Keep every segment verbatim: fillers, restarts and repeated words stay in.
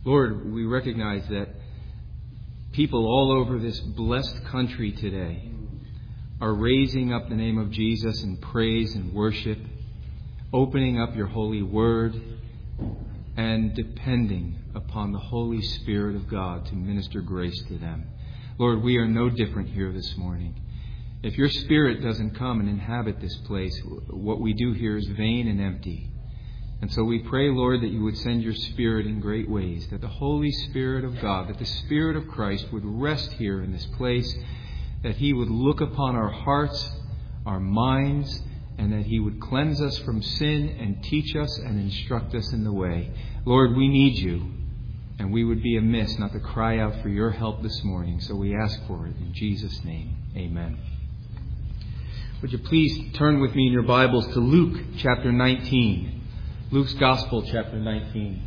Lord, we recognize that people all over this blessed country today are raising up the name of Jesus in praise and worship, opening up your holy word, and depending upon the Holy Spirit of God to minister grace to them. Lord, we are no different here this morning. If your Spirit doesn't come and inhabit this place, what we do here is vain and empty. And so we pray, Lord, that you would send your Spirit in great ways, that the Holy Spirit of God, that the Spirit of Christ would rest here in this place, that he would look upon our hearts, our minds, and that he would cleanse us from sin and teach us and instruct us in the way. Lord, we need you, and we would be amiss not to cry out for your help this morning. So we ask for it in Jesus' name. Amen. Would you please turn with me in your Bibles to Luke chapter nineteen. Luke's Gospel, chapter nineteen.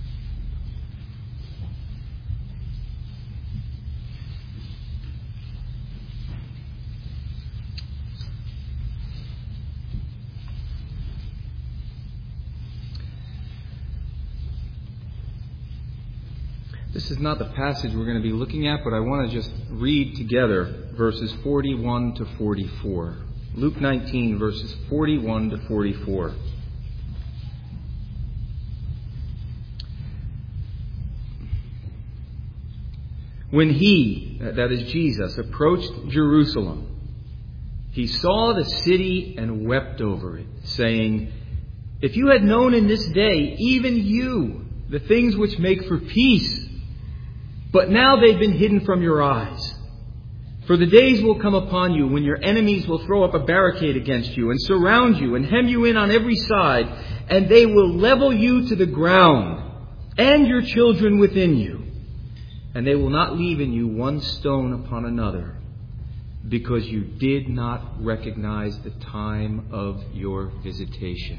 This is not the passage we're going to be looking at, but I want to just read together verses forty-one to forty-four. Luke nineteen, verses forty-one to forty-four. When he, that is Jesus, approached Jerusalem, he saw the city and wept over it, saying, "If you had known in this day, even you, the things which make for peace, but now they've been hidden from your eyes. For the days will come upon you when your enemies will throw up a barricade against you and surround you and hem you in on every side, and they will level you to the ground and your children within you. And they will not leave in you one stone upon another, because you did not recognize the time of your visitation."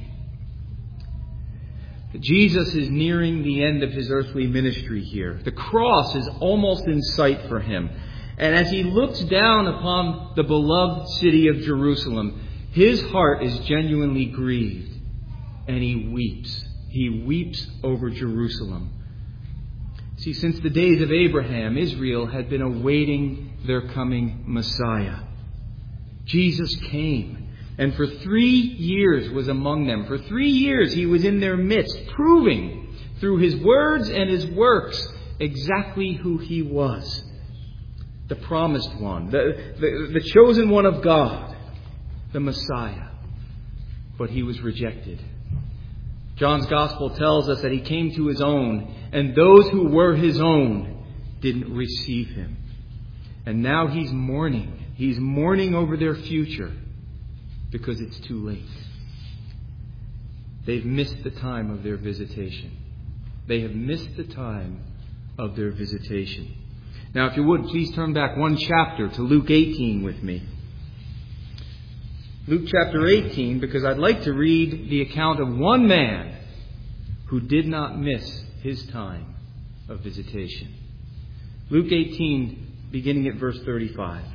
Jesus is nearing the end of his earthly ministry here. The cross is almost in sight for him. And as he looks down upon the beloved city of Jerusalem, his heart is genuinely grieved. And he weeps. He weeps over Jerusalem. See, since the days of Abraham, Israel had been awaiting their coming Messiah. Jesus came. And for three years was among them. For three years he was in their midst, proving through his words and his works exactly who he was. The promised one, the, the, the chosen one of God, the Messiah. But he was rejected. John's Gospel tells us that he came to his own, and those who were his own didn't receive him. And now he's mourning. He's mourning over their future. Because it's too late. They've missed the time of their visitation. They have missed the time of their visitation. Now, if you would, please turn back one chapter to Luke eighteen with me. Luke chapter eighteen, because I'd like to read the account of one man who did not miss his time of visitation. Luke eighteen, beginning at verse thirty-five.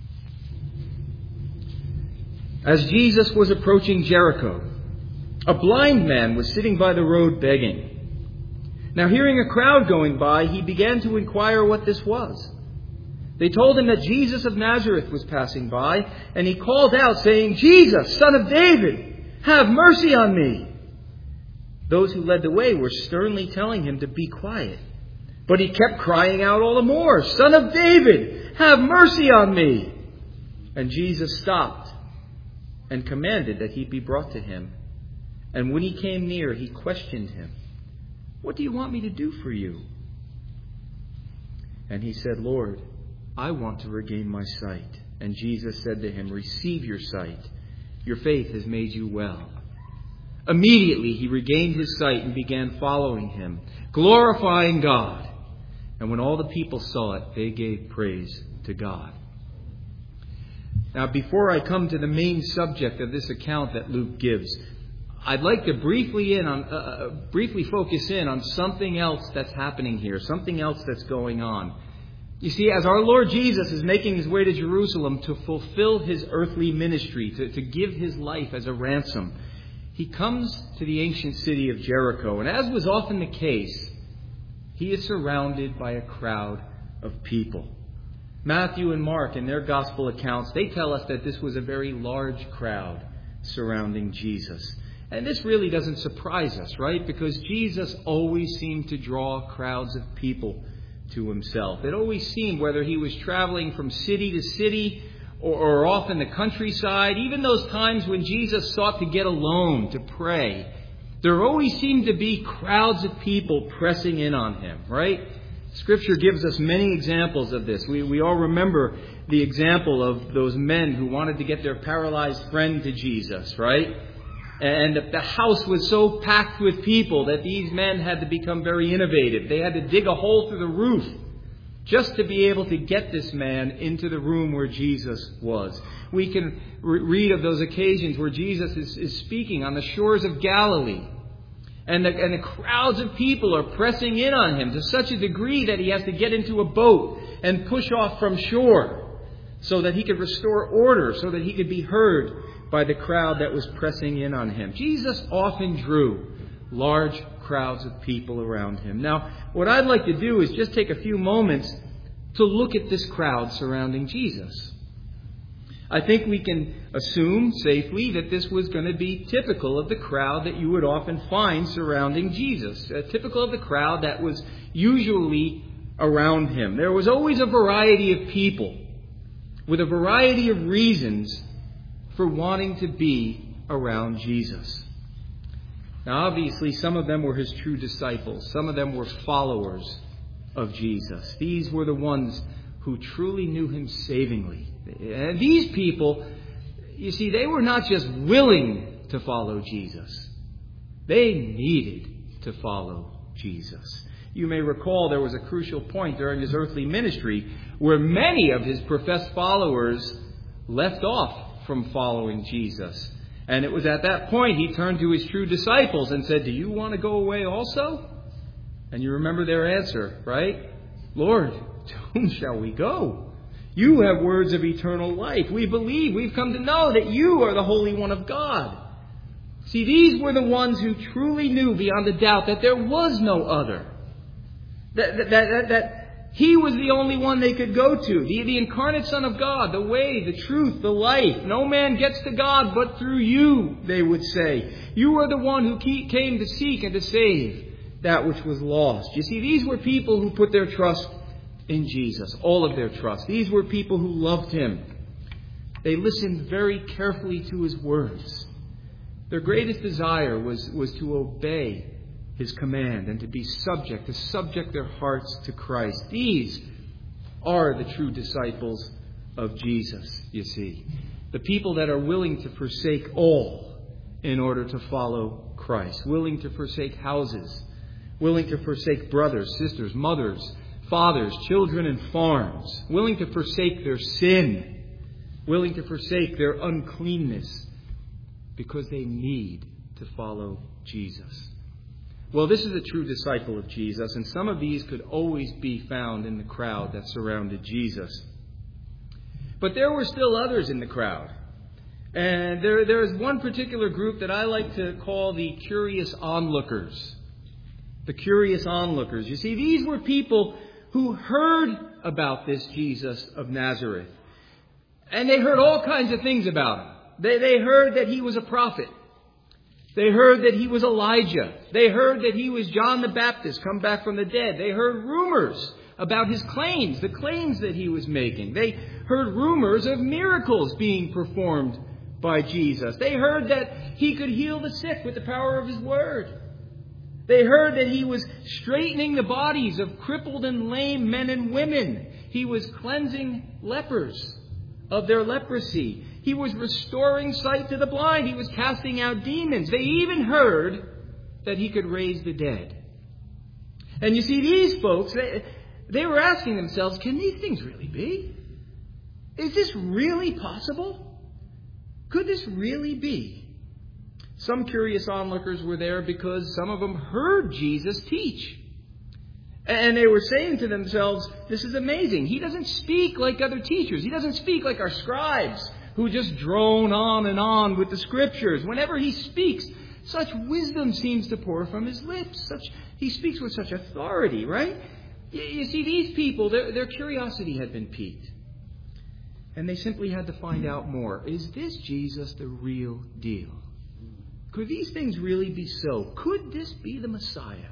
As Jesus was approaching Jericho, a blind man was sitting by the road begging. Now, hearing a crowd going by, he began to inquire what this was. They told him that Jesus of Nazareth was passing by, and he called out, saying, "Jesus, Son of David, have mercy on me." Those who led the way were sternly telling him to be quiet. But he kept crying out all the more, "Son of David, have mercy on me." And Jesus stopped and commanded that he be brought to him. And when he came near, he questioned him, "What do you want me to do for you?" And he said, "Lord, I want to regain my sight." And Jesus said to him, "Receive your sight. Your faith has made you well." Immediately he regained his sight and began following him, glorifying God. And when all the people saw it, they gave praise to God. Now, before I come to the main subject of this account that Luke gives, I'd like to briefly in on uh, briefly focus in on something else that's happening here, something else that's going on. You see, as our Lord Jesus is making his way to Jerusalem to fulfill his earthly ministry, to, to give his life as a ransom, he comes to the ancient city of Jericho. And as was often the case, He is surrounded by a crowd of people. Matthew and Mark, in their gospel accounts, they tell us that this was a very large crowd surrounding Jesus. And this really doesn't surprise us, right? Because Jesus always seemed to draw crowds of people to himself. It always seemed, whether he was traveling from city to city or, or off in the countryside, even those times when Jesus sought to get alone to pray, there always seemed to be crowds of people pressing in on him, right? Scripture gives us many examples of this. We, we all remember the example of those men who wanted to get their paralyzed friend to Jesus, right? And the, the house was so packed with people that these men had to become very innovative. They had to dig a hole through the roof just to be able to get this man into the room where Jesus was. We can re- read of those occasions where Jesus is, is speaking on the shores of Galilee. And the, and the crowds of people are pressing in on him to such a degree that he has to get into a boat and push off from shore so that he could restore order, so that he could be heard by the crowd that was pressing in on him. Jesus often drew large crowds of people around him. Now, what I'd like to do is just take a few moments to look at this crowd surrounding Jesus. I think we can assume safely that this was going to be typical of the crowd that you would often find surrounding Jesus. Uh, typical of the crowd that was usually around him. There was always a variety of people with a variety of reasons for wanting to be around Jesus. Now, obviously, some of them were his true disciples. Some of them were followers of Jesus. These were the ones who truly knew him savingly. And these people, you see, they were not just willing to follow Jesus. They needed to follow Jesus. You may recall there was a crucial point during his earthly ministry where many of his professed followers left off from following Jesus. And it was at that point he turned to his true disciples and said, "Do you want to go away also?" And you remember their answer, right? "Lord, to whom shall we go? You have words of eternal life. We believe, we've come to know that you are the Holy One of God." See, these were the ones who truly knew beyond a doubt that there was no other. That, that, that, that he was the only one they could go to. The, the incarnate Son of God, the way, the truth, the life. No man gets to God but through you, they would say. You are the one who came to seek and to save that which was lost. You see, these were people who put their trust in Jesus, all of their trust. These were people who loved him. They listened very carefully to his words. Their greatest desire was, was to obey his command and to be subject, to subject their hearts to Christ. These are the true disciples of Jesus, you see. The people that are willing to forsake all in order to follow Christ. Willing to forsake houses. Willing to forsake brothers, sisters, mothers, fathers, children, and farms, willing to forsake their sin, willing to forsake their uncleanness, because they need to follow Jesus. Well, this is a true disciple of Jesus, and some of these could always be found in the crowd that surrounded Jesus. But there were still others in the crowd. And there, there is one particular group that I like to call the curious onlookers. The curious onlookers. You see, these were people who heard about this Jesus of Nazareth. And they heard all kinds of things about him. They, they heard that he was a prophet. They heard that he was Elijah. They heard that he was John the Baptist, come back from the dead. They heard rumors about his claims, the claims that he was making. They heard rumors of miracles being performed by Jesus. They heard that he could heal the sick with the power of his word. They heard that he was straightening the bodies of crippled and lame men and women. He was cleansing lepers of their leprosy. He was restoring sight to the blind. He was casting out demons. They even heard that he could raise the dead. And you see, these folks, they, they were asking themselves, can these things really be? Is this really possible? Could this really be? Some curious onlookers were there because some of them heard Jesus teach. And they were saying to themselves, this is amazing. He doesn't speak like other teachers. He doesn't speak like our scribes who just drone on and on with the scriptures. Whenever he speaks, Such wisdom seems to pour from his lips. Such he speaks with such authority, right? You, you see, these people, their, their curiosity had been piqued. And they simply had to find out more. Is this Jesus the real deal? Could these things really be so? Could this be the Messiah?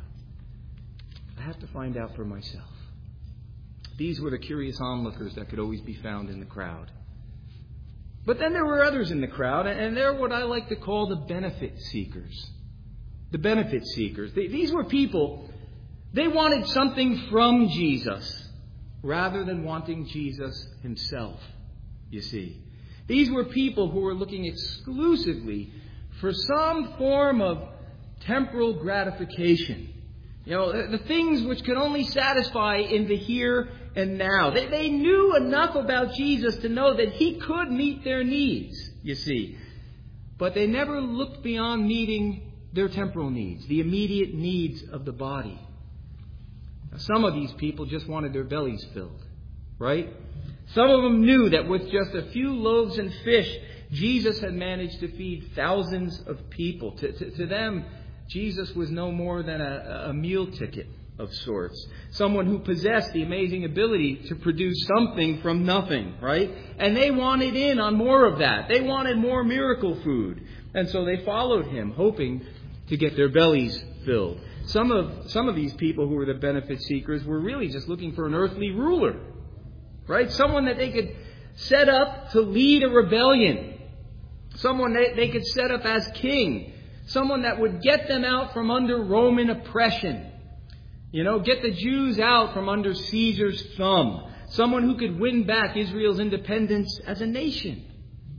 I have to find out for myself. These were the curious onlookers that could always be found in the crowd. But then there were others in the crowd, and they're what I like to call the benefit seekers. The benefit seekers. These were people, they wanted something from Jesus rather than wanting Jesus himself, you see. These were people who were looking exclusively for some form of temporal gratification. You know, the, the things which could only satisfy in the here and now. They, they knew enough about Jesus to know that he could meet their needs, you see. But they never looked beyond meeting their temporal needs, the immediate needs of the body. Now, some of these people just wanted their bellies filled, right? Some of them knew that with just a few loaves and fish, Jesus had managed to feed thousands of people. To, to, to them, Jesus was no more than a, a meal ticket of sorts. Someone who possessed the amazing ability to produce something from nothing, right? And they wanted in on more of that. They wanted more miracle food. And so they followed him, hoping to get their bellies filled. Some of, some of these people who were the benefit seekers were really just looking for an earthly ruler, right? Someone that they could set up to lead a rebellion. Someone that they could set up as king. Someone that would get them out from under Roman oppression. You know, get the Jews out from under Caesar's thumb. Someone who could win back Israel's independence as a nation.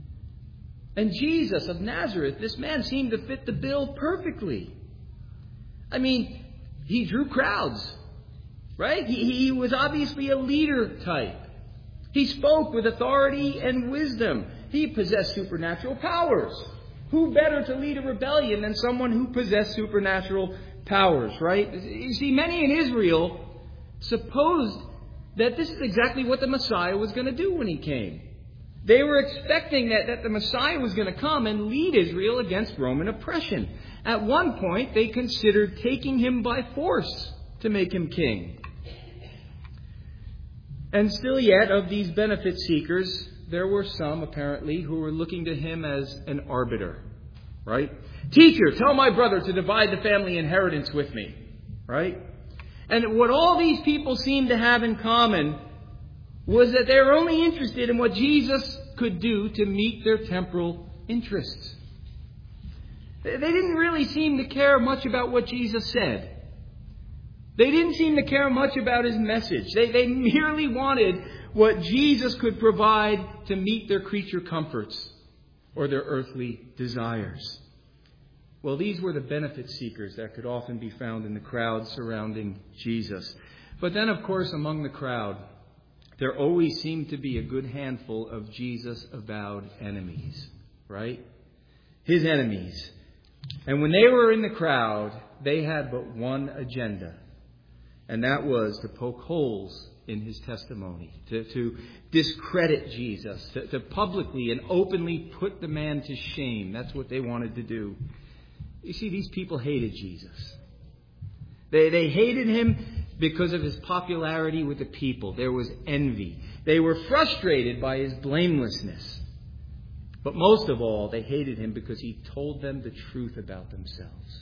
And Jesus of Nazareth, this man seemed to fit the bill perfectly. I mean, he drew crowds, right? He, he was obviously a leader type. He spoke with authority and wisdom. He possessed supernatural powers. Who better to lead a rebellion than someone who possessed supernatural powers, right? You see, many in Israel supposed that this is exactly what the Messiah was going to do when he came. They were expecting that, that the Messiah was going to come and lead Israel against Roman oppression. At one point, they considered taking him by force to make him king. And still yet, of these benefit seekers, there were some, apparently, who were looking to him as an arbiter, right? Teacher, tell my brother to divide the family inheritance with me, right? And what all these people seemed to have in common was that they were only interested in what Jesus could do to meet their temporal interests. They didn't really seem to care much about what Jesus said. They didn't seem to care much about his message. They, they merely wanted what Jesus could provide to meet their creature comforts or their earthly desires. Well, these were the benefit seekers that could often be found in the crowd surrounding Jesus. But then, of course, among the crowd, there always seemed to be a good handful of Jesus' avowed enemies, right? His enemies. And when they were in the crowd, they had but one agenda. And that was to poke holes in his testimony, to, to discredit Jesus, to, to publicly and openly put the man to shame. That's what they wanted to do. You see, these people hated Jesus. They, they hated him because of his popularity with the people. There was envy. They were frustrated by his blamelessness. But most of all, they hated him because he told them the truth about themselves.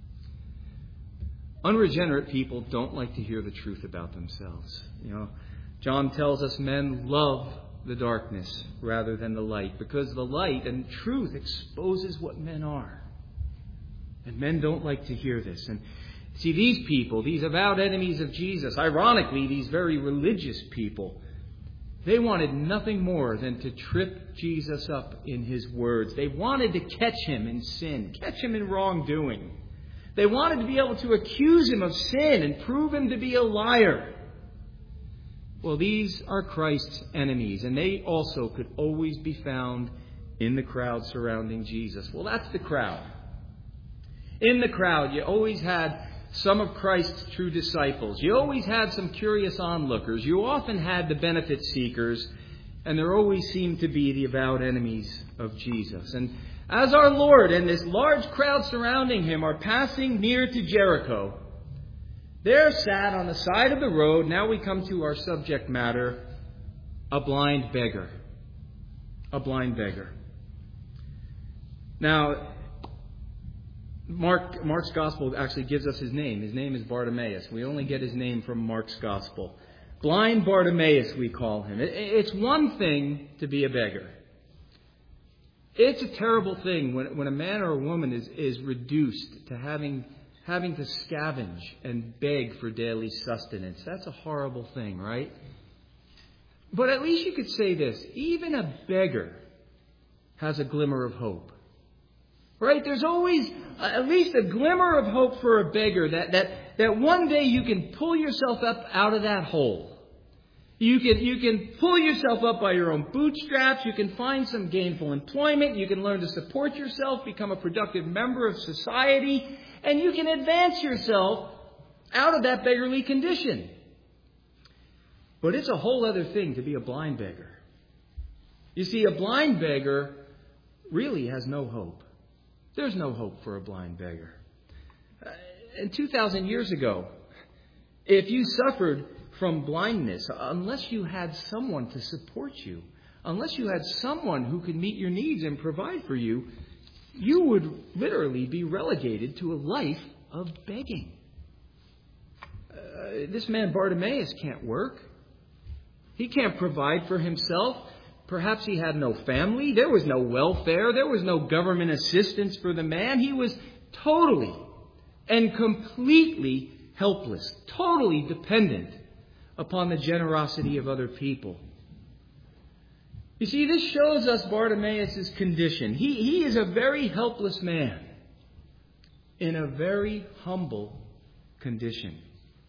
Unregenerate people don't like to hear the truth about themselves. You know, John tells us men love the darkness rather than the light, because the light and truth exposes what men are. And men don't like to hear this. And see, these people, these avowed enemies of Jesus, ironically, these very religious people, they wanted nothing more than to trip Jesus up in his words. They wanted to catch him in sin, catch him in wrongdoing. They wanted to be able to accuse him of sin and prove him to be a liar. Well, these are Christ's enemies, and they also could always be found in the crowd surrounding Jesus. Well, that's the crowd. In the crowd, you always had some of Christ's true disciples. You always had some curious onlookers. You often had the benefit seekers, and there always seemed to be the avowed enemies of Jesus. And As our Lord and this large crowd surrounding him are passing near to Jericho, there sat on the side of the road, now we come to our subject matter, a blind beggar. A blind beggar. Now, Mark, Mark's Gospel actually gives us his name. His name is Bartimaeus. We only get his name from Mark's Gospel. Blind Bartimaeus, we call him. It, it's one thing to be a beggar. It's a terrible thing when, when a man or a woman is, is reduced to having, having to scavenge and beg for daily sustenance. That's a horrible thing, right? But at least you could say this. Even a beggar has a glimmer of hope. Right? There's always at least a glimmer of hope for a beggar that, that, that one day you can pull yourself up out of that hole. You can, you can pull yourself up by your own bootstraps. You can find some gainful employment. You can learn to support yourself, become a productive member of society, and you can advance yourself out of that beggarly condition. But it's a whole other thing to be a blind beggar. You see, a blind beggar really has no hope. There's no hope for a blind beggar. Uh, and two thousand years ago, if you suffered from blindness, unless you had someone to support you, unless you had someone who could meet your needs and provide for you, you would literally be relegated to a life of begging. Uh, this man Bartimaeus can't work. He can't provide for himself. Perhaps he had no family. There was no welfare. There was no government assistance for the man. He was totally and completely helpless, totally dependent upon the generosity of other people. You see, this shows us Bartimaeus' condition. He, he is a very helpless man in a very humble condition.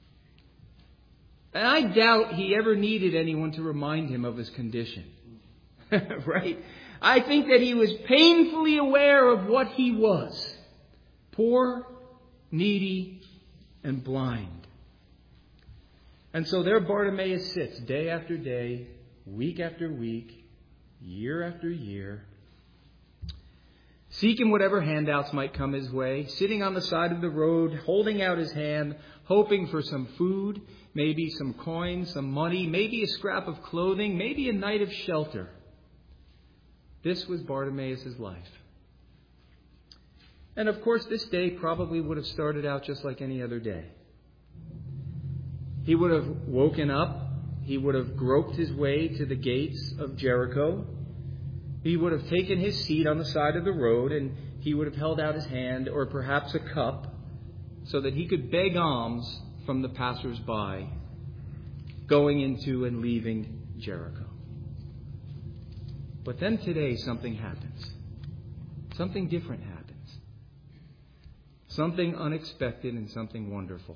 And I doubt he ever needed anyone to remind him of his condition. Right? I think that he was painfully aware of what he was. Poor, needy, and blind. And so there Bartimaeus sits day after day, week after week, year after year, seeking whatever handouts might come his way, sitting on the side of the road, holding out his hand, hoping for some food, maybe some coins, some money, maybe a scrap of clothing, maybe a night of shelter. This was Bartimaeus' life. And of course, this day probably would have started out just like any other day. He would have woken up. He would have groped his way to the gates of Jericho. He would have taken his seat on the side of the road, and he would have held out his hand or perhaps a cup so that he could beg alms from the passers-by going into and leaving Jericho. But then today something happens. Something different happens. Something unexpected and something wonderful.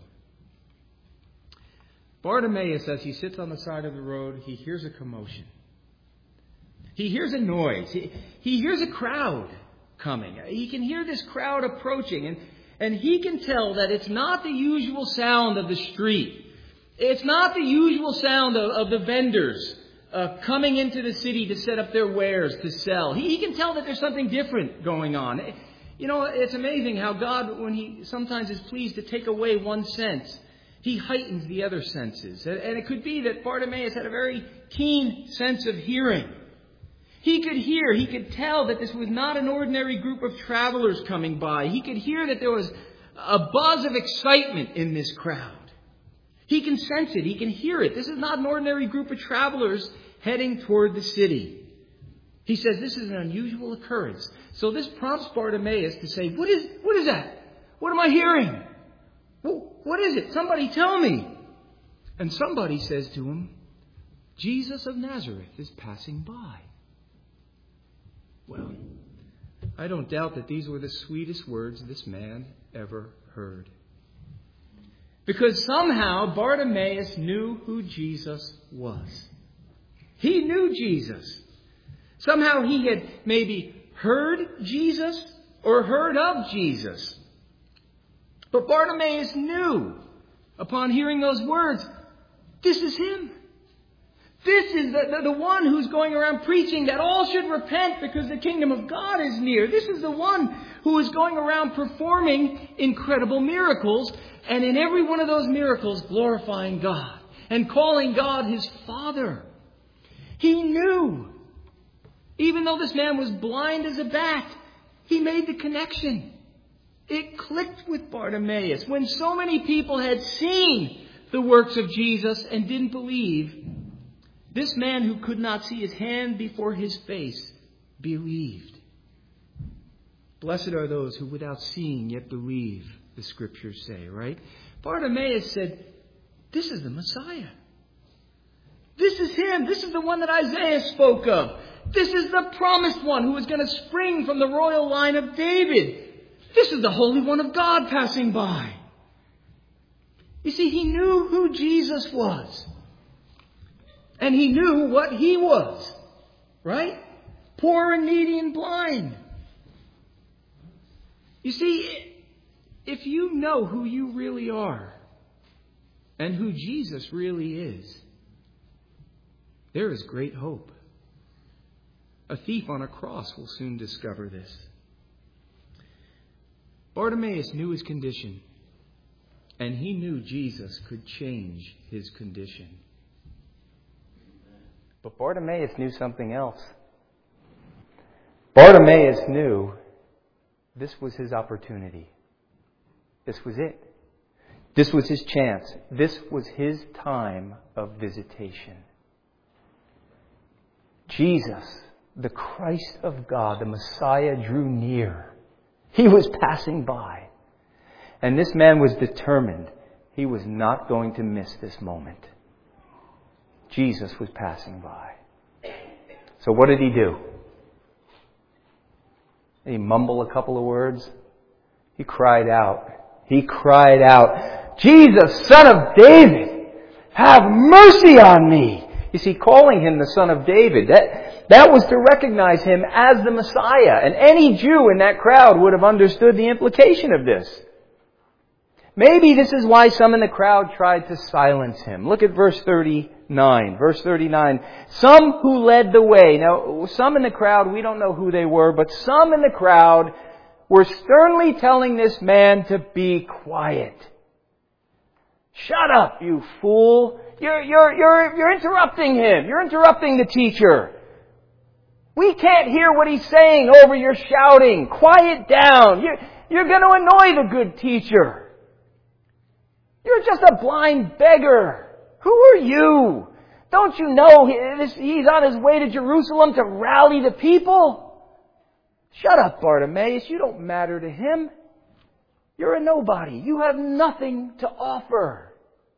Bartimaeus, as he sits on the side of the road, he hears a commotion. He hears a noise. He, he hears a crowd coming. He can hear this crowd approaching, and, and he can tell that it's not the usual sound of the street. It's not the usual sound of, of the vendors uh, coming into the city to set up their wares to sell. He, he can tell that there's something different going on. You know, it's amazing how God, when he sometimes is pleased to take away one sense, he heightens the other senses. And it could be that Bartimaeus had a very keen sense of hearing. He could hear, he could tell that this was not an ordinary group of travelers coming by. He could hear that there was a buzz of excitement in this crowd. He can sense it, he can hear it. This is not an ordinary group of travelers heading toward the city. He says this is an unusual occurrence. So this prompts Bartimaeus to say, what is, what is that? What am I hearing? What is it? Somebody tell me. And somebody says to him, Jesus of Nazareth is passing by. Well, I don't doubt that these were the sweetest words this man ever heard. Because somehow Bartimaeus knew who Jesus was. He knew Jesus. Somehow he had maybe heard Jesus or heard of Jesus. But Bartimaeus knew, upon hearing those words, this is him. This is the, the, the one who's going around preaching that all should repent because the kingdom of God is near. This is the one who is going around performing incredible miracles, and in every one of those miracles glorifying God and calling God his Father. He knew. Even though this man was blind as a bat, he made the connection. It clicked with Bartimaeus. When so many people had seen the works of Jesus and didn't believe, this man who could not see his hand before his face believed. Blessed are those who without seeing yet believe, the scriptures say, right? Bartimaeus said, this is the Messiah. This is him. This is the one that Isaiah spoke of. This is the promised one who is going to spring from the royal line of David. This is the Holy One of God passing by. You see, he knew who Jesus was. And he knew what he was. Right? Poor and needy and blind. You see, if you know who you really are and who Jesus really is, there is great hope. A thief on a cross will soon discover this. Bartimaeus knew his condition, and he knew Jesus could change his condition. But Bartimaeus knew something else. Bartimaeus knew this was his opportunity. This was it. This was his chance. This was his time of visitation. Jesus, the Christ of God, the Messiah, drew near. He was passing by. And this man was determined he was not going to miss this moment. Jesus was passing by. So what did he do? Did he mumble a couple of words? He cried out. He cried out, Jesus, Son of David, have mercy on me. You see, calling him the Son of David, that, that was to recognize him as the Messiah. And any Jew in that crowd would have understood the implication of this. Maybe this is why some in the crowd tried to silence him. Look at verse thirty-nine. Verse thirty-nine. Some who led the way. Now, some in the crowd, we don't know who they were, but some in the crowd were sternly telling this man to be quiet. Shut up, you fool. You're, you're, you're, you're interrupting him. You're interrupting the teacher. We can't hear what he's saying over your shouting. Quiet down. You're, you're going to annoy the good teacher. You're just a blind beggar. Who are you? Don't you know he's on his way to Jerusalem to rally the people? Shut up, Bartimaeus. You don't matter to him. You're a nobody. You have nothing to offer.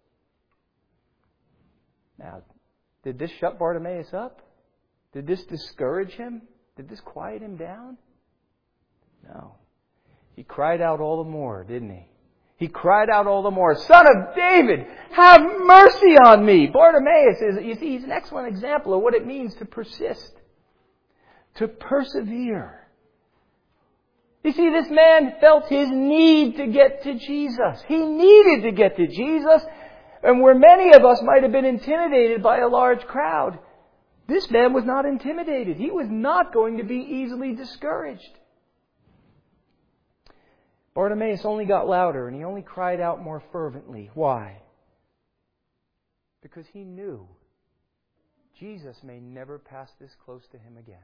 Now, did this shut Bartimaeus up? Did this discourage him? Did this quiet him down? No. He cried out all the more, didn't he? He cried out all the more, Son of David, have mercy on me. Bartimaeus is, you see, he's an excellent example of what it means to persist, to persevere. You see, this man felt his need to get to Jesus. He needed to get to Jesus. And where many of us might have been intimidated by a large crowd, this man was not intimidated. He was not going to be easily discouraged. Bartimaeus only got louder and he only cried out more fervently. Why? Because he knew Jesus may never pass this close to him again.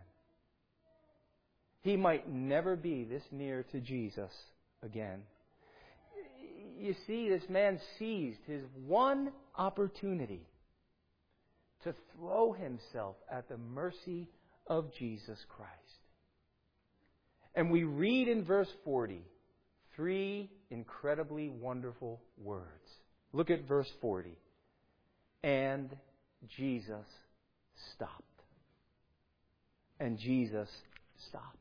He might never be this near to Jesus again. You see, this man seized his one opportunity to throw himself at the mercy of Jesus Christ. And we read in verse forty three incredibly wonderful words. Look at verse forty. And Jesus stopped. And Jesus stopped.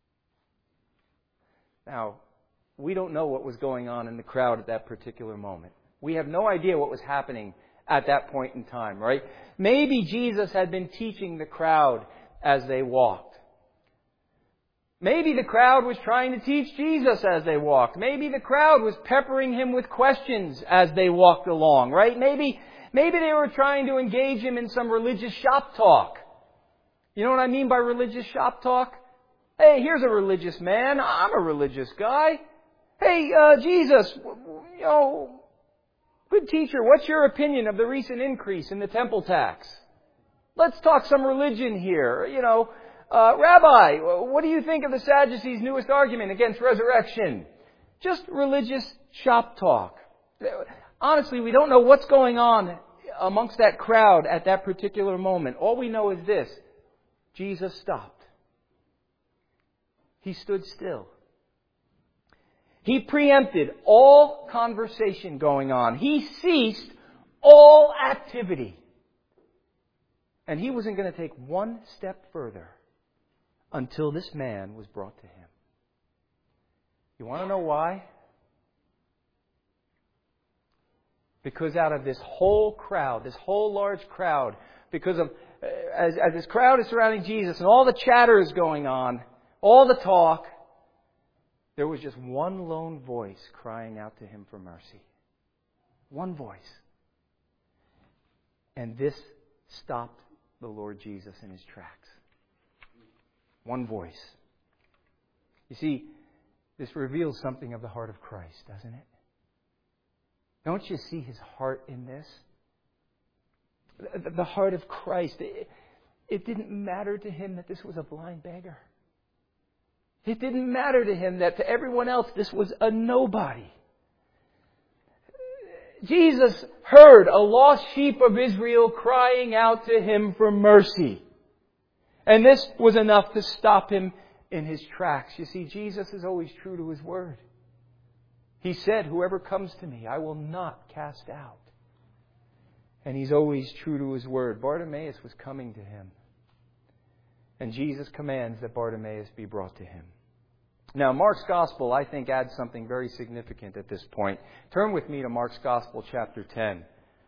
Now, we don't know what was going on in the crowd at that particular moment. We have no idea what was happening at that point in time, right? Maybe Jesus had been teaching the crowd as they walked. Maybe the crowd was trying to teach Jesus as they walked. Maybe the crowd was peppering him with questions as they walked along, right? Maybe, Maybe they were trying to engage him in some religious shop talk. You know what I mean by religious shop talk? Hey, here's a religious man. I'm a religious guy. Hey, uh, Jesus, you know, good teacher, what's your opinion of the recent increase in the temple tax? Let's talk some religion here. You know, uh, Rabbi, what do you think of the Sadducees' newest argument against resurrection? Just religious shop talk. Honestly, we don't know what's going on amongst that crowd at that particular moment. All we know is this. Jesus stopped. He stood still. He preempted all conversation going on. He ceased all activity. And he wasn't going to take one step further until this man was brought to him. You want to know why? Because out of this whole crowd, this whole large crowd, because of as, as this crowd is surrounding Jesus and all the chatter is going on, all the talk, there was just one lone voice crying out to him for mercy. One voice. And this stopped the Lord Jesus in his tracks. One voice. You see, this reveals something of the heart of Christ, doesn't it? Don't you see his heart in this? The heart of Christ. It, it didn't matter to him that this was a blind beggar. It didn't matter to him that to everyone else this was a nobody. Jesus heard a lost sheep of Israel crying out to him for mercy. And this was enough to stop him in his tracks. You see, Jesus is always true to his word. He said, whoever comes to me, I will not cast out. And he's always true to his word. Bartimaeus was coming to him. And Jesus commands that Bartimaeus be brought to him. Now, Mark's Gospel, I think, adds something very significant at this point. Turn with me to Mark's Gospel, chapter ten.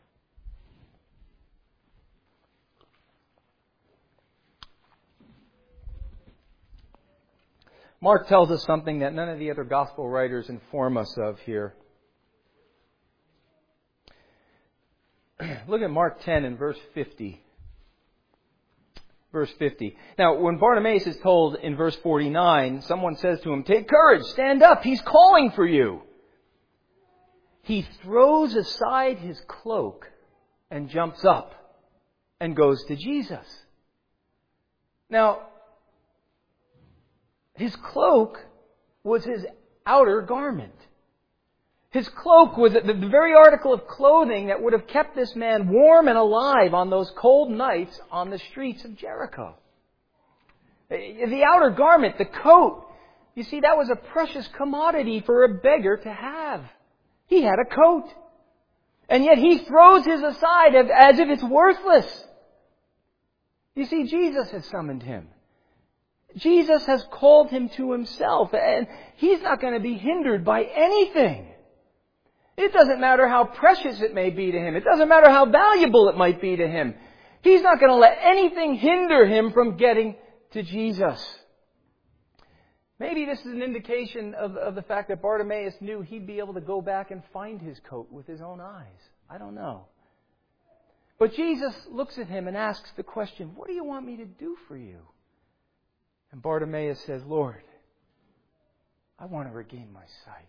Mark tells us something that none of the other Gospel writers inform us of here. Look at Mark ten and verse fifty. Verse fifty. Now, when Bartimaeus is told in verse forty-nine, someone says to him, "Take courage, stand up, he's calling for you." He throws aside his cloak and jumps up and goes to Jesus. Now, his cloak was his outer garment. His cloak was the very article of clothing that would have kept this man warm and alive on those cold nights on the streets of Jericho. The outer garment, the coat, you see, that was a precious commodity for a beggar to have. He had a coat. And yet he throws his aside as if it's worthless. You see, Jesus has summoned him. Jesus has called him to himself, and he's not going to be hindered by anything. It doesn't matter how precious it may be to him. It doesn't matter how valuable it might be to him. He's not going to let anything hinder him from getting to Jesus. Maybe this is an indication of, of the fact that Bartimaeus knew he'd be able to go back and find his coat with his own eyes. I don't know. But Jesus looks at him and asks the question, "What do you want me to do for you?" And Bartimaeus says, "Lord, I want to regain my sight."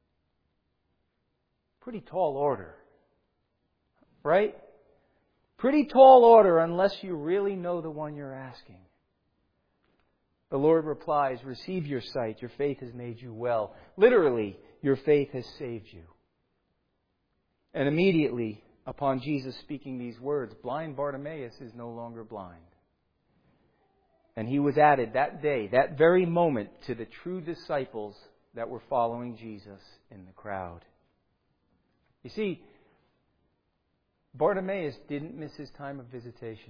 Pretty tall order. Right? Pretty tall order unless you really know the one you're asking. The Lord replies, "Receive your sight. Your faith has made you well." Literally, your faith has saved you. And immediately, upon Jesus speaking these words, blind Bartimaeus is no longer blind. And he was added that day, that very moment, to the true disciples that were following Jesus in the crowd. You see, Bartimaeus didn't miss his time of visitation.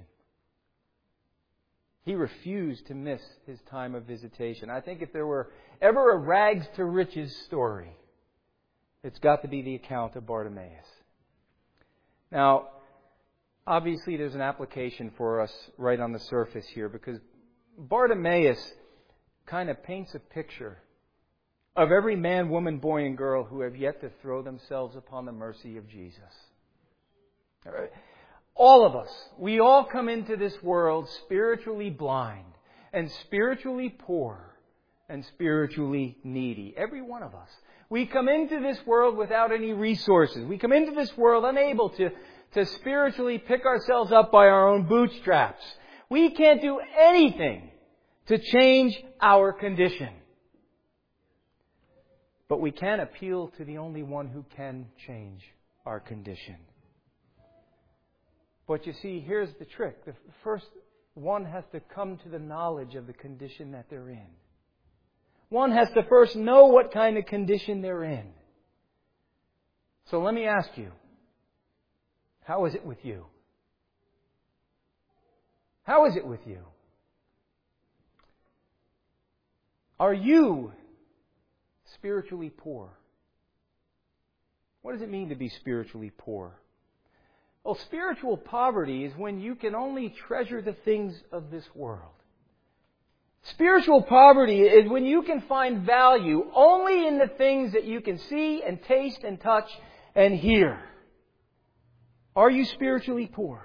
He refused to miss his time of visitation. I think if there were ever a rags to riches story, it's got to be the account of Bartimaeus. Now, obviously there's an application for us right on the surface here, because Bartimaeus kind of paints a picture of every man, woman, boy, and girl who have yet to throw themselves upon the mercy of Jesus. All of us, we all come into this world spiritually blind and spiritually poor and spiritually needy. Every one of us. We come into this world without any resources. We come into this world unable to, to spiritually pick ourselves up by our own bootstraps. We can't do anything to change our condition. But we can appeal to the only one who can change our condition. But you see, here's the trick. The first one has to come to the knowledge of the condition that they're in. One has to first know what kind of condition they're in. So let me ask you, how is it with you? How is it with you? Are you spiritually poor? What does it mean to be spiritually poor? Well, spiritual poverty is when you can only treasure the things of this world. Spiritual poverty is when you can find value only in the things that you can see and taste and touch and hear. Are you spiritually poor?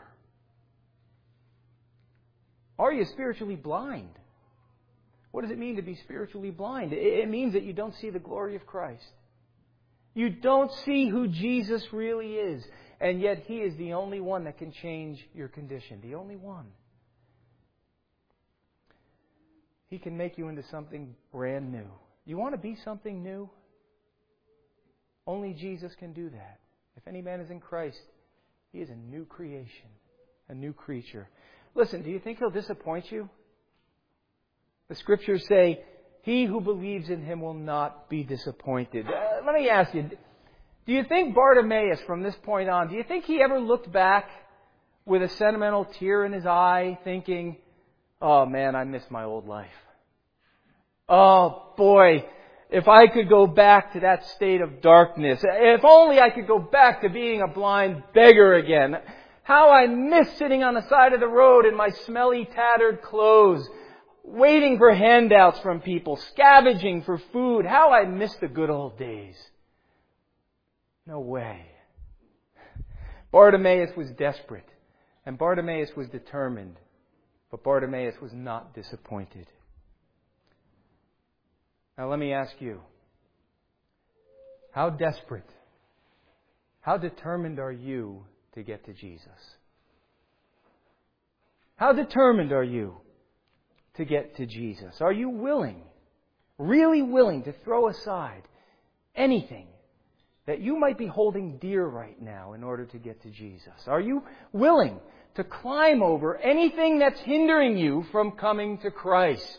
Are you spiritually blind? What does it mean to be spiritually blind? It means that you don't see the glory of Christ. You don't see who Jesus really is. And yet He is the only one that can change your condition. The only one. He can make you into something brand new. You want to be something new? Only Jesus can do that. If any man is in Christ, he is a new creation, a new creature. Listen, do you think He'll disappoint you? The Scriptures say, he who believes in Him will not be disappointed. Uh, let me ask you, do you think Bartimaeus, from this point on, do you think he ever looked back with a sentimental tear in his eye, thinking, oh man, I miss my old life. Oh boy, if I could go back to that state of darkness. If only I could go back to being a blind beggar again. How I miss sitting on the side of the road in my smelly, tattered clothes, waiting for handouts from people, scavenging for food. How I miss the good old days. No way. Bartimaeus was desperate, and Bartimaeus was determined, but Bartimaeus was not disappointed. Now let me ask you, how desperate, how determined are you to get to Jesus? How determined are you to get to Jesus? Are you willing, really willing to throw aside anything that you might be holding dear right now in order to get to Jesus? Are you willing to climb over anything that's hindering you from coming to Christ?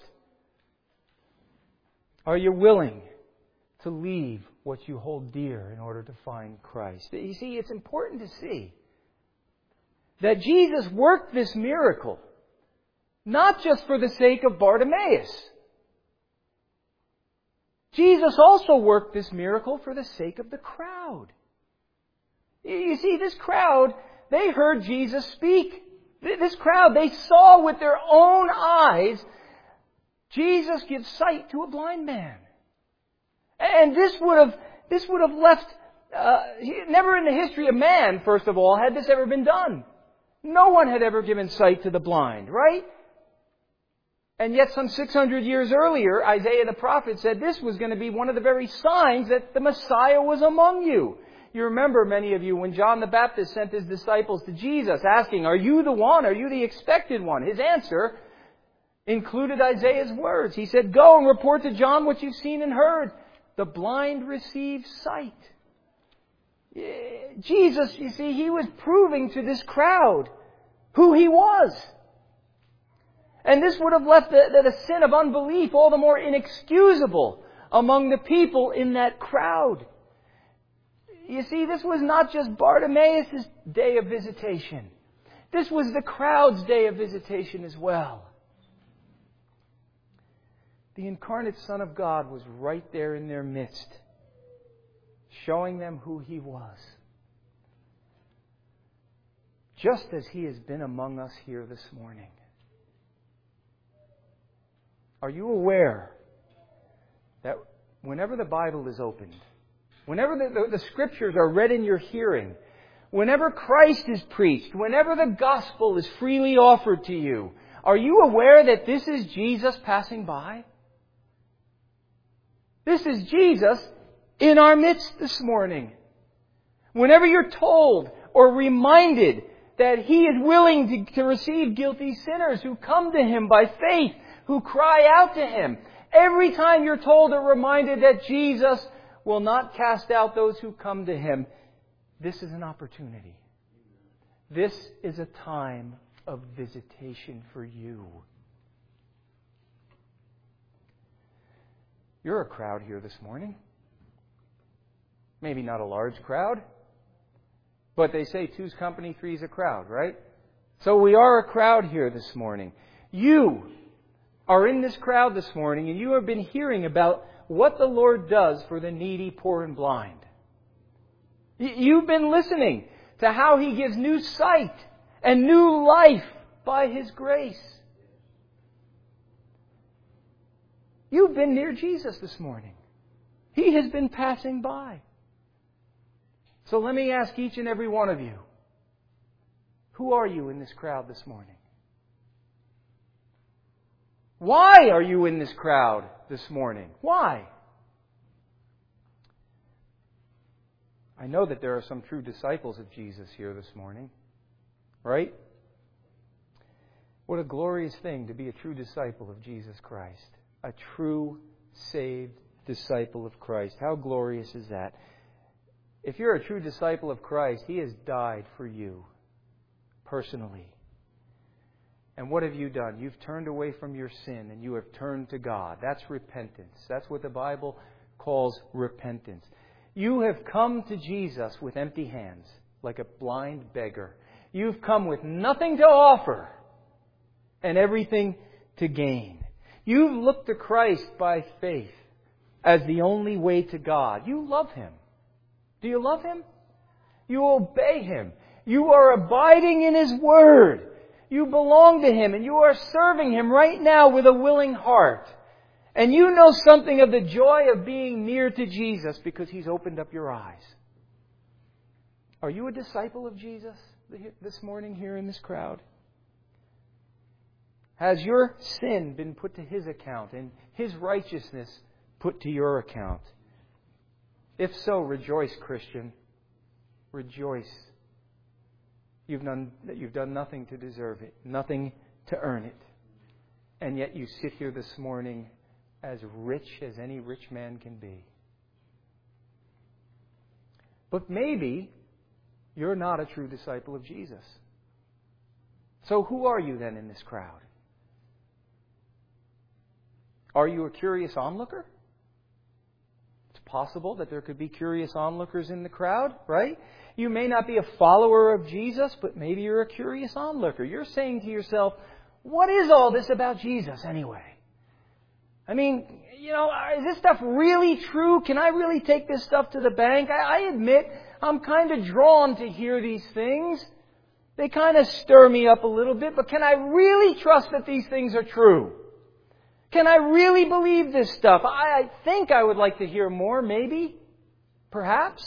Are you willing to leave what you hold dear in order to find Christ? You see, it's important to see that Jesus worked this miracle not just for the sake of Bartimaeus. Jesus also worked this miracle for the sake of the crowd. You see, this crowd, they heard Jesus speak. This crowd, they saw with their own eyes Jesus give sight to a blind man. And this would have, this would have left, uh, never in the history of man, first of all, had this ever been done. No one had ever given sight to the blind, right? And yet some six hundred years earlier, Isaiah the prophet said this was going to be one of the very signs that the Messiah was among you. You remember, many of you, when John the Baptist sent his disciples to Jesus asking, are you the one? Are you the expected one? His answer included Isaiah's words. He said, go and report to John what you've seen and heard. The blind receive sight. Jesus, you see, He was proving to this crowd who He was. And this would have left the, the, the sin of unbelief all the more inexcusable among the people in that crowd. You see, this was not just Bartimaeus' day of visitation. This was the crowd's day of visitation as well. The incarnate Son of God was right there in their midst, showing them who He was. Just as He has been among us here this morning. Are you aware that whenever the Bible is opened, whenever the, the, the Scriptures are read in your hearing, whenever Christ is preached, whenever the gospel is freely offered to you, are you aware that this is Jesus passing by? This is Jesus in our midst this morning. Whenever you're told or reminded that He is willing to, to receive guilty sinners who come to Him by faith, who cry out to Him, every time you're told or reminded that Jesus will not cast out those who come to Him, this is an opportunity. This is a time of visitation for you. You're a crowd here this morning. Maybe not a large crowd, but they say two's company, three's a crowd, right? So we are a crowd here this morning. You are in this crowd this morning, and you have been hearing about what the Lord does for the needy, poor, and blind. You've been listening to how He gives new sight and new life by His grace. You've been near Jesus this morning. He has been passing by. So let me ask each and every one of you, who are you in this crowd this morning? Why are you in this crowd this morning? Why? I know that there are some true disciples of Jesus here this morning, right? What a glorious thing to be a true disciple of Jesus Christ. A true, saved disciple of Christ. How glorious is that? If you're a true disciple of Christ, He has died for you personally. And what have you done? You've turned away from your sin and you have turned to God. That's repentance. That's what the Bible calls repentance. You have come to Jesus with empty hands, like a blind beggar. You've come with nothing to offer and everything to gain. You've looked to Christ by faith as the only way to God. You love Him. Do you love Him? You obey Him. You are abiding in His Word. You belong to Him and you are serving Him right now with a willing heart. And you know something of the joy of being near to Jesus because He's opened up your eyes. Are you a disciple of Jesus this morning here in this crowd? Has your sin been put to His account and His righteousness put to your account? If so, rejoice, Christian. Rejoice. You've done, you've done nothing to deserve it, nothing to earn it. And yet you sit here this morning as rich as any rich man can be. But maybe you're not a true disciple of Jesus. So who are you then in this crowd? Are you a curious onlooker? It's possible that there could be curious onlookers in the crowd, right? You may not be a follower of Jesus, but maybe you're a curious onlooker. You're saying to yourself, what is all this about Jesus anyway? I mean, you know, is this stuff really true? Can I really take this stuff to the bank? I, I admit I'm kind of drawn to hear these things. They kind of stir me up a little bit, but can I really trust that these things are true? Can I really believe this stuff? I, I think I would like to hear more, maybe, perhaps.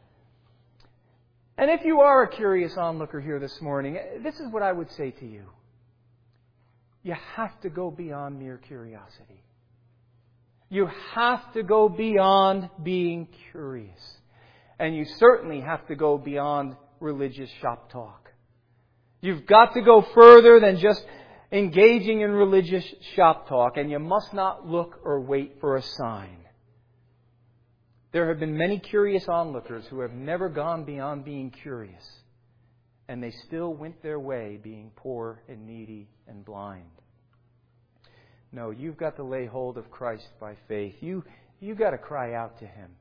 And if you are a curious onlooker here this morning, this is what I would say to you. You have to go beyond mere curiosity. You have to go beyond being curious. And you certainly have to go beyond religious shop talk. You've got to go further than just engaging in religious shop talk, and you must not look or wait for a sign. There have been many curious onlookers who have never gone beyond being curious, and they still went their way being poor and needy and blind. No, you've got to lay hold of Christ by faith. You, you've got to cry out to Him.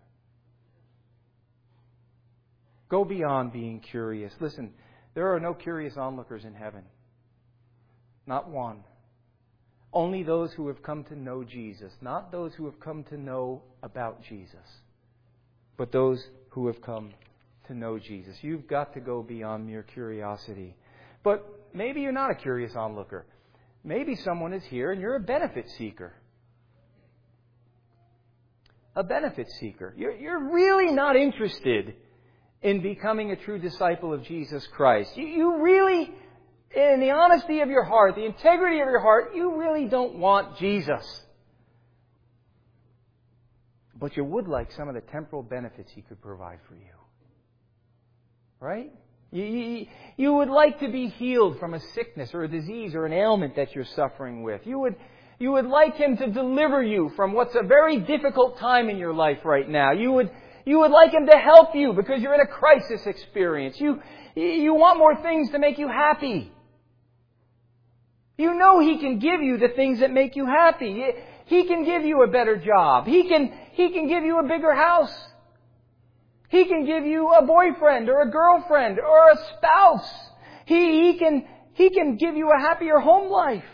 Go beyond being curious. Listen, there are no curious onlookers in heaven. Not one. Only those who have come to know Jesus. Not those who have come to know about Jesus. But those who have come to know Jesus. You've got to go beyond mere curiosity. But maybe you're not a curious onlooker. Maybe someone is here and you're a benefit seeker. A benefit seeker. You're, you're really not interested in becoming a true disciple of Jesus Christ. You, you really, in the honesty of your heart, the integrity of your heart, you really don't want Jesus. But you would like some of the temporal benefits He could provide for you. Right? You, you, you would like to be healed from a sickness or a disease or an ailment that you're suffering with. You would, you would like Him to deliver you from what's a very difficult time in your life right now. You would, you would like Him to help you because you're in a crisis experience. You, you want more things to make you happy. You know He can give you the things that make you happy. He can give you a better job. He can, He can give you a bigger house. He can give you a boyfriend or a girlfriend or a spouse. He, he can, He can give you a happier home life.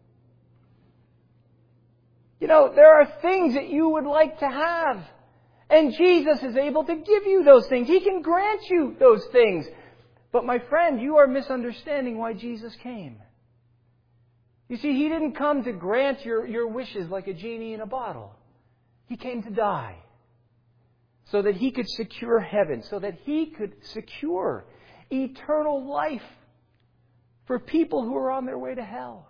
You know, there are things that you would like to have. And Jesus is able to give you those things. He can grant you those things. But my friend, you are misunderstanding why Jesus came. You see, He didn't come to grant your, your wishes like a genie in a bottle. He came to die so that He could secure heaven, so that He could secure eternal life for people who are on their way to hell.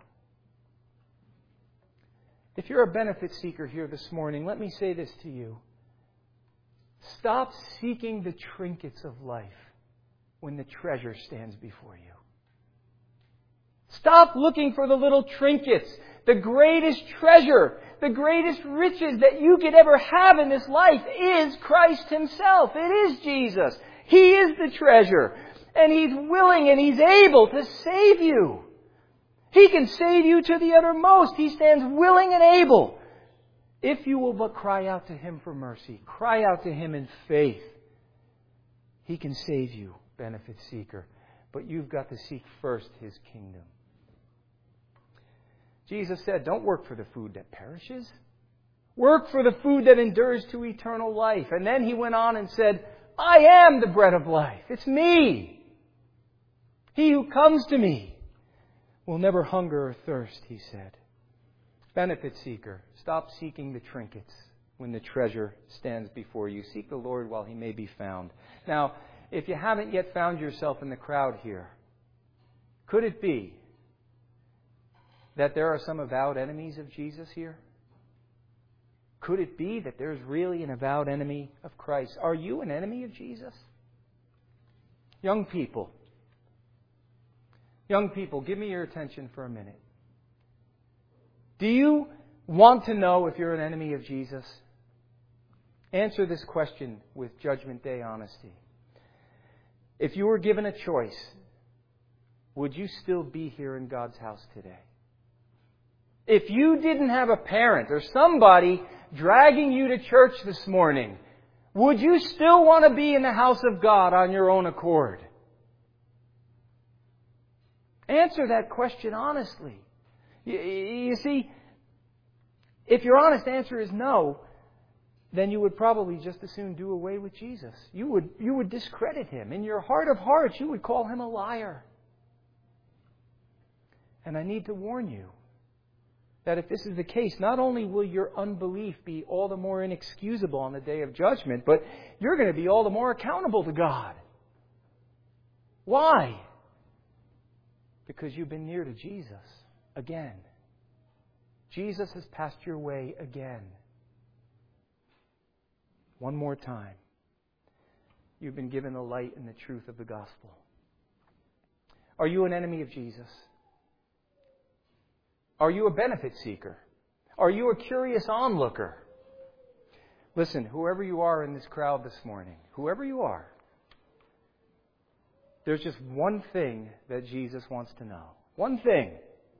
If you're a benefit seeker here this morning, let me say this to you. Stop seeking the trinkets of life when the treasure stands before you. Stop looking for the little trinkets. The greatest treasure, the greatest riches that you could ever have in this life is Christ Himself. It is Jesus. He is the treasure. And He's willing and He's able to save you. He can save you to the uttermost. He stands willing and able. If you will but cry out to Him for mercy, cry out to Him in faith, He can save you, benefit seeker. But you've got to seek first His kingdom. Jesus said, don't work for the food that perishes. Work for the food that endures to eternal life. And then He went on and said, I am the bread of life. It's me. He who comes to me will never hunger or thirst, He said. Benefit seeker, stop seeking the trinkets when the treasure stands before you. Seek the Lord while He may be found. Now, if you haven't yet found yourself in the crowd here, could it be that there are some avowed enemies of Jesus here? Could it be that there's really an avowed enemy of Christ? Are you an enemy of Jesus? Young people, young people, give me your attention for a minute. Do you want to know if you're an enemy of Jesus? Answer this question with Judgment Day honesty. If you were given a choice, would you still be here in God's house today? If you didn't have a parent or somebody dragging you to church this morning, would you still want to be in the house of God on your own accord? Answer that question honestly. You, you see, if your honest answer is no, then you would probably just as soon do away with Jesus. You would, you would discredit Him. In your heart of hearts, you would call Him a liar. And I need to warn you that if this is the case, not only will your unbelief be all the more inexcusable on the day of judgment, but you're going to be all the more accountable to God. Why? Because you've been near to Jesus again. Jesus has passed your way again. One more time. You've been given the light and the truth of the gospel. Are you an enemy of Jesus? Are you a benefit seeker? Are you a curious onlooker? Listen, whoever you are in this crowd this morning, whoever you are, there's just one thing that Jesus wants to know. One thing.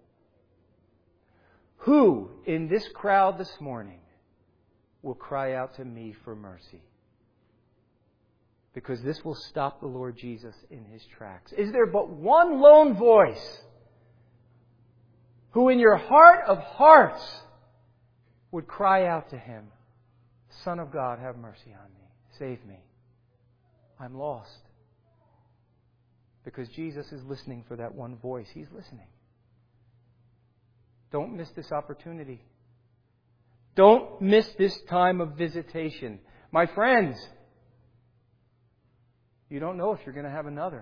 Who in this crowd this morning will cry out to me for mercy? Because this will stop the Lord Jesus in His tracks. Is there but one lone voice who in your heart of hearts would cry out to Him, Son of God, have mercy on me. Save me. I'm lost. Because Jesus is listening for that one voice. He's listening. Don't miss this opportunity. Don't miss this time of visitation. My friends, You don't know if you're going to have another.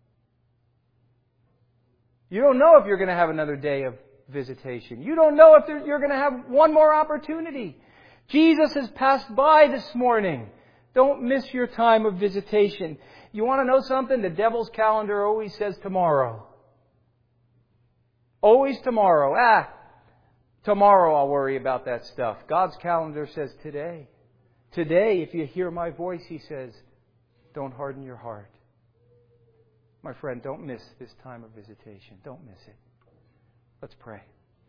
You don't know if you're going to have another day of visitation. You don't know if there, you're going to have one more opportunity. Jesus has passed by this morning. Don't miss your time of visitation. You want to know something? The devil's calendar always says tomorrow. Always tomorrow. Ah, tomorrow I'll worry about that stuff. God's calendar says today. Today, if you hear my voice, He says, don't harden your heart. My friend, don't miss this time of visitation. Don't miss it. Let's pray.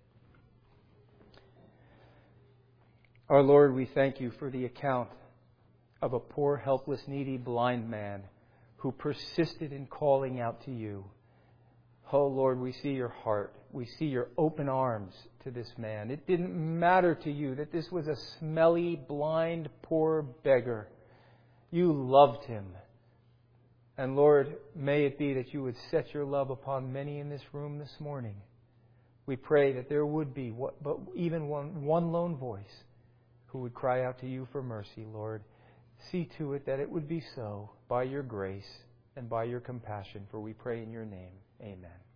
Our Lord, we thank You for the account of a poor, helpless, needy, blind man who persisted in calling out to You. Oh, Lord, we see Your heart. We see Your open arms to this man. It didn't matter to You that this was a smelly, blind, poor beggar. You loved him. And Lord, may it be that You would set Your love upon many in this room this morning. We pray that there would be what, but even one, one lone voice who would cry out to You for mercy, Lord. See to it that it would be so by Your grace and by Your compassion, for we pray in Your name. Amen.